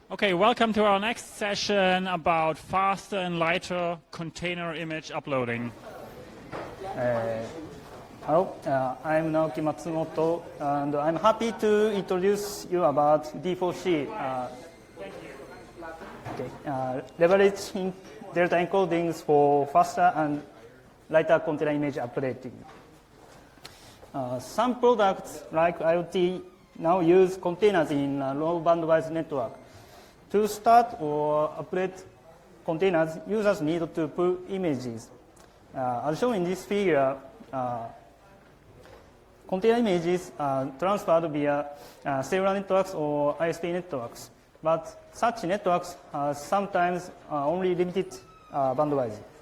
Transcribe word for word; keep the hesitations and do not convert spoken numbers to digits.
Okay, welcome to our next session about faster and lighter container image uploading. Uh, hello, uh, I'm Naoki Matsumoto, and I'm happy to introduce you about D four C. Uh, okay, uh, leveraging delta encodings for faster and lighter container image uploading. Uh, some products like IoT now use containers in a low bandwidth network. To start or upload containers, users need to pull images. Uh, as shown in this figure, uh, container images are transferred via uh, cellular networks or I S P networks, but such networks are sometimes uh, only limited uh, bandwidth.